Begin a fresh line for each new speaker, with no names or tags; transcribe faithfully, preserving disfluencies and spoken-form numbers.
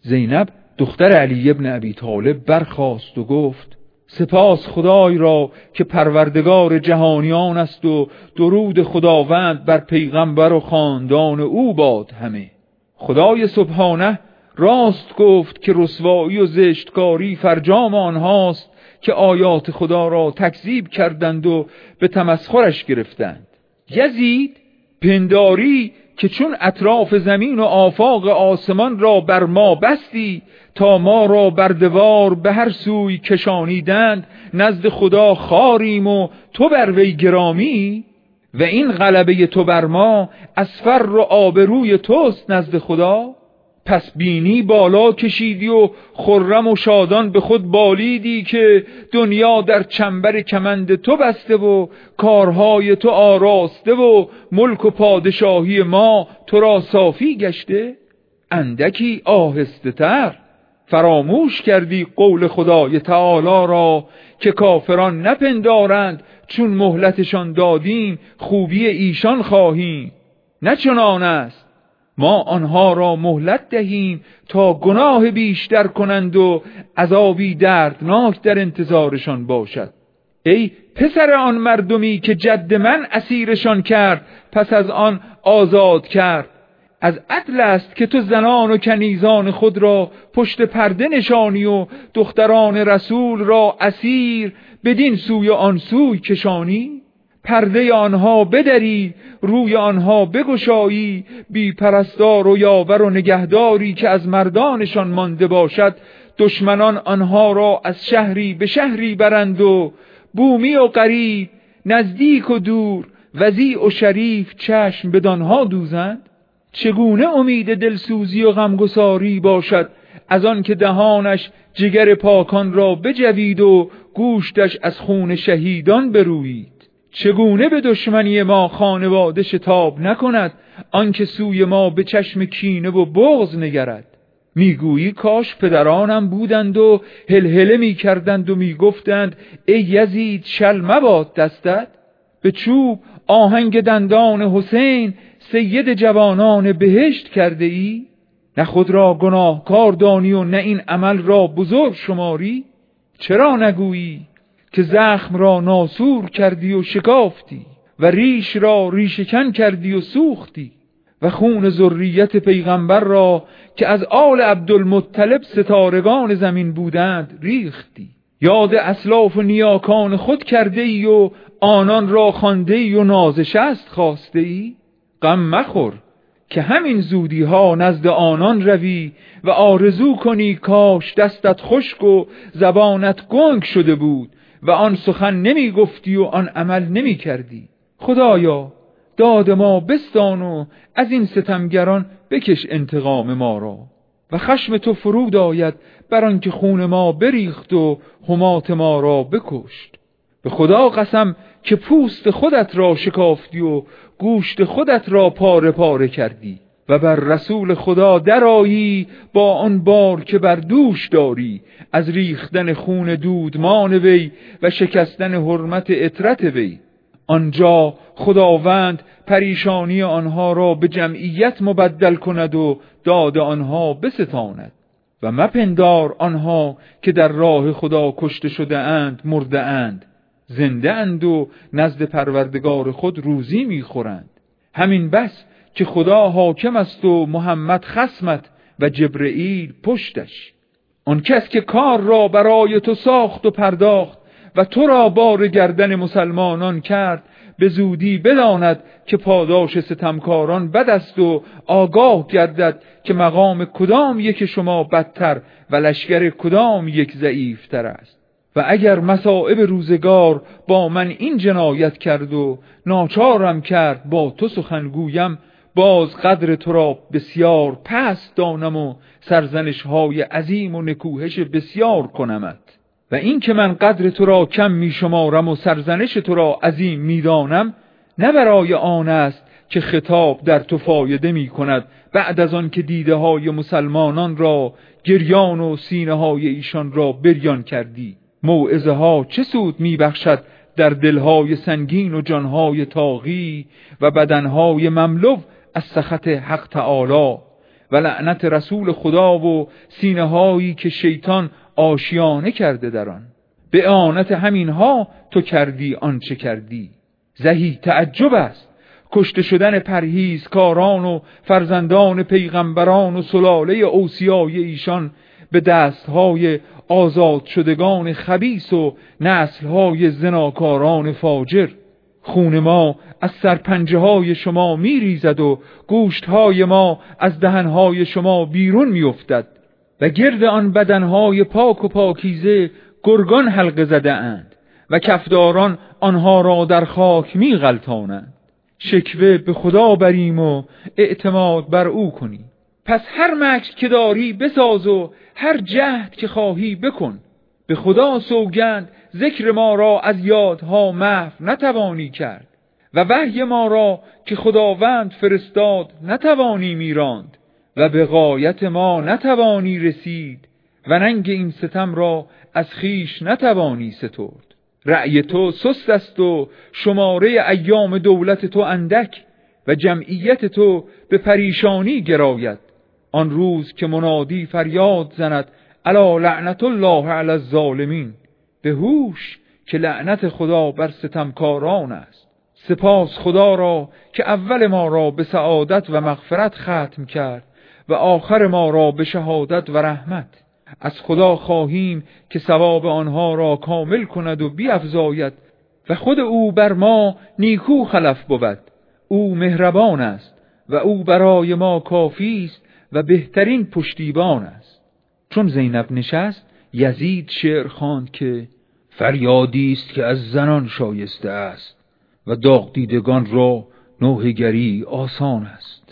زینب دختر علی ابن ابی طالب برخاست و گفت سپاس خدای را که پروردگار جهانیان است و درود خداوند بر پیغمبر و خاندان او باد همه. خدای سبحانه راست گفت که رسوایی و زشتکاری فرجام آنهاست که آیات خدا را تکذیب کردند و به تمسخرش گرفتند. یزید پنداری که چون اطراف زمین و آفاق آسمان را بر ما بستی تا ما را بردوار به هر سوی کشانیدند، نزد خدا خاریم و تو بر وی گرامی، و این غلبه تو بر ما از فر و آبروی توست نزد خدا. پس بینی بالا کشیدی و خرم و شادان به خود بالیدی که دنیا در چنبر کمند تو بسته و کارهای تو آراسته و ملک و پادشاهی ما تو را صافی گشته. اندکی آهسته تر فراموش کردی قول خدای تعالی را که کافران نپندارند چون مهلتشان دادیم خوبی ایشان خواهیم. نه چنان است، ما آنها را مهلت دهیم تا گناه بیشتر کنند و عذابی دردناک در انتظارشان باشد. ای پسر آن مردمی که جد من اسیرشان کرد پس از آن آزاد کرد، از عدل است که تو زنان و کنیزان خود را پشت پرده نشانی و دختران رسول را اسیر بدین سوی آن سوی کشانی. پرده آنها بدری، روی آنها بگشایی، بی پرستار و یاور و نگهداری که از مردانشان مانده باشد دشمنان آنها را از شهری به شهری برند و بومی و قریب، نزدیک و دور، وضیع و شریف چشم بدانها دوزند. چگونه امید دلسوزی و غمگساری باشد از آن که دهانش جگر پاکان را بجوید و گوشتش از خون شهیدان بروید. چگونه به دشمنی ما خانواده شتاب نکند آن که سوی ما به چشم کینه و بغض نگرد. میگویی کاش پدرانم بودند و هلهله میکردند و میگفتند ای یزید شل مباد دستت. به چوب آهنگ دندان حسین سید جوانان بهشت کرده ای؟ نه خود را گناهکار دانی و نه این عمل را بزرگ شماری؟ چرا نگویی که زخم را ناسور کردی و شکافتی و ریش را ریشکن کردی و سوختی و خون ذریت پیغمبر را که از آل عبدالمطلب ستارگان زمین بودند ریختی؟ یاد اسلاف و نیاکان خود کرده ای و آنان را خوانده ای و نازشست خواسته ای؟ غم مخور که همین زودی ها نزد آنان روی و آرزو کنی کاش دستت خشک و زبانت گنگ شده بود و آن سخن نمی گفتی و آن عمل نمی کردی. خدایا داد ما بستان و از این ستمگران بکش انتقام ما را و خشم تو فرود آید بر آن که خون ما بریخت و حمات ما را بکشت. به خدا قسم که پوست خودت را شکافتی و گوشت خودت را پاره پاره کردی و بر رسول خدا درآیی با آن بار که بر دوش داری از ریختن خون دودمان وی و شکستن حرمت عترت وی. آنجا خداوند پریشانی آنها را به جمعیت مبدل کند و داد آنها بستاند و مپندار آنها که در راه خدا کشته شده اند مرده اند، زنده اند و نزد پروردگار خود روزی میخورند. همین بس که خدا حاکم است و محمد خصمت و جبرئیل پشتش. آن کس که کار را برای تو ساخت و پرداخت و تو را بار گردن مسلمانان کرد به زودی بداند که پاداش ستمکاران بد است و آگاه گردد که مقام کدام یک شما بدتر و لشکر کدام یک ضعیفتر است. و اگر مصائب روزگار با من این جنایت کرد و ناچارم کرد با تو سخنگویم، باز قدر تو را بسیار پست دانم و سرزنش های عظیم و نکوهش بسیار کنمت. و این که من قدر تو را کم می شمارم و سرزنش تو را عظیم می دانم نه برای آن است که خطاب در تو فایده می کند بعد از آن که دیده های مسلمانان را گریان و سینه های ایشان را بریان کردی. موعظه ها چه سود می بخشد در دلهای سنگین و جانهای طاغی و بدنهای مملو از سخط حق تعالی؟ و لعنت رسول خدا و سینه هایی که شیطان آشیانه کرده در آن. به اعانت همینها تو کردی آنچه کردی. زهی تعجب است کشته شدن پرهیزکاران و فرزندان پیغمبران و سلاله اوصیای ایشان به دستهای آزاد شدگان خبیث و نسلهای زناکاران فاجر. خون ما از سرپنجه های شما می ریزد و گوشت های ما از دهنهای شما بیرون می افتد و گرد آن بدنهای پاک و پاکیزه گرگان حلقه زده اند و کفداران آنها را در خاک می غلطانند. شکوه به خدا بریم و اعتماد بر او کنیم. پس هر مکر که داری بساز و هر جهد که خواهی بکن. به خدا سوگند ذکر ما را از یادها محو نتوانی کرد و وحی ما را که خداوند فرستاد نتوانی میراند و به غایت ما نتوانی رسید و ننگ این ستم را از خیش نتوانی سترد. رأی تو سست است و شماره ایام دولت تو اندک و جمعیت تو به پریشانی گراید. آن روز که منادی فریاد زند الا لعنت الله علی الظالمین، به هوش که لعنت خدا بر ستمکاران است. سپاس خدا را که اول ما را به سعادت و مغفرت ختم کرد و آخر ما را به شهادت و رحمت. از خدا خواهیم که ثواب آنها را کامل کند و بیفزاید و خود او بر ما نیکو خلف بود. او مهربان است و او برای ما کافی است و بهترین پشتیبان است. چون زینب نشست یزید شعر خواند که فریادی است که از زنان شایسته است و داغ دیدگان را نوحه‌گری آسان است.